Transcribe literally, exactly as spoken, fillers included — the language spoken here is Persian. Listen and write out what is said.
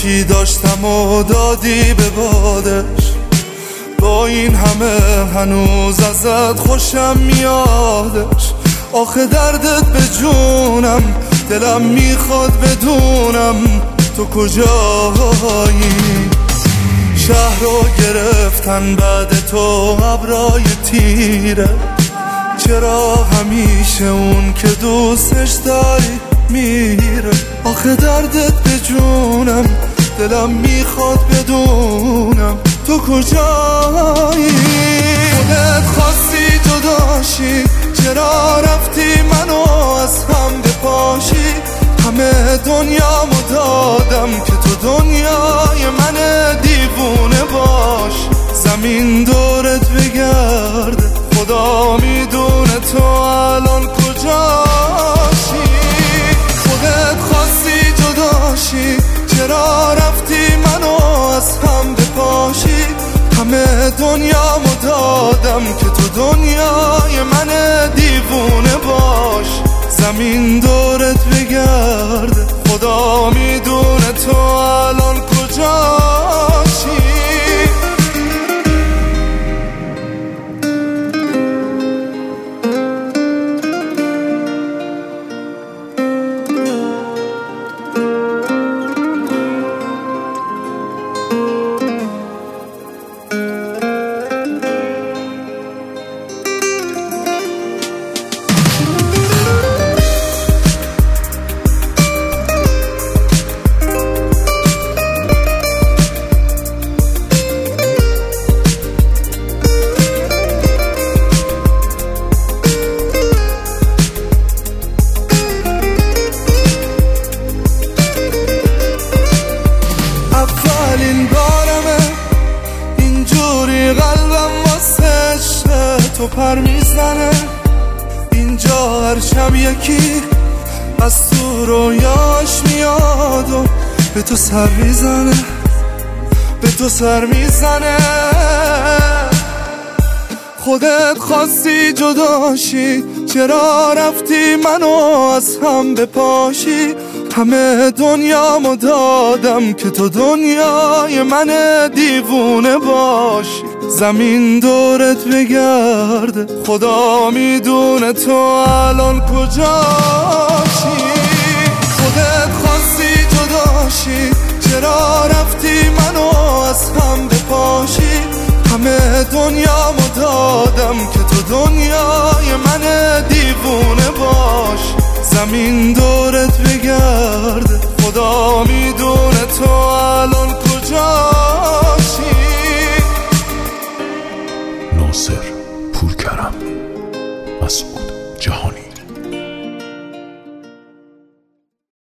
چی داشتم و دادی به بادش. با این همه هنوز ازت خوشم میادش. آخه دردت به جونم، دلم میخواد بدونم تو کجایی. شهر رو گرفتن بعد تو ابرای تیره. چرا همیشه اون که دوستش داری میره؟ آخه دردت به جونم، دلم میخواد بدونم تو کجایی. خودت خواستی جداشی، چرا رفتی منو از هم بپاشی؟ همه دنیامو دادم که تو دنیای من دیوونه باش. زمین دورت بگرده، خدا میدونه تو الان کجاشی. خودت خواستی جداشی، چرا رفتی منو از هم بپاشی؟ همه دنیامو دادم که تو دنیای من دیوونه باش. زمین دورت بگرده، خدا میدونه تو الان کجاشی. اولین بارمه اینجوری قلبم واسه عشق تو پر میزنه. اینجا هر شب یکی از تو رویاش میاد و به تو سر میزنه، به تو سر میزنه. خودت خواستی جداشی، چرا رفتی منو از هم بپاشی؟ همه دنیامو دادم که تو دنیای من دیوونه باشی. زمین دورت بگرده، خدا میدونه تو الان کجاشی. خودت خواستی جداشی، چرا رفتی منو از هم بپاشی؟ همه دنیامو دادم که تو دنیای من دیوونه باش. زمین دورت بگرده، خدا میدونه تو الان کجاشی. ناصر پورکرم، مسعود جهانی.